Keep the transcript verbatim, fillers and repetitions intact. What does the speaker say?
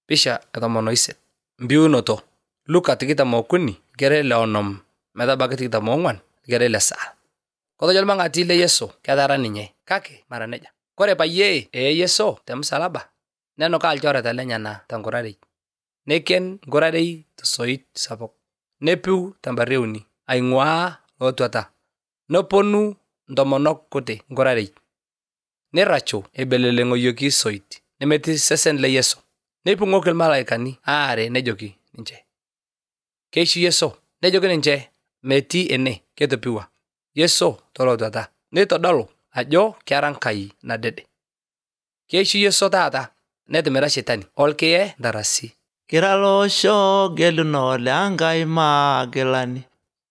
Pisha etomon oisiet. Mbiunoto. Luka tikitam okuni gere le onom metabaiki tikitam ong'uan gere le saa. Kotejo irmang'ati le Yesu ketara ninye kake mara neja. Kore payie ee Yesu te msalaba nenukaa ilchoreta lenyana tenkurarei. Neiken nkurarei tosoit sapuk. Nepiu tembarri euni aing'uaa lootuata. Neponu ntomonok kuti nkurarei. Neirrachu eibeleleng'oyioki isoit nemetii sesen le Yesu. Neipung'oki irmalaikani aare nejoki ninche, keishu Yesu. Nejoki ninche metii ene ketopiwa. Yesu tolootuata. Neitodolu ajo kera Enkai nadede. Keishu Yesu taata netimira shetani olkiye ntarasi. Kira loosho geluno le Enkai maagilani.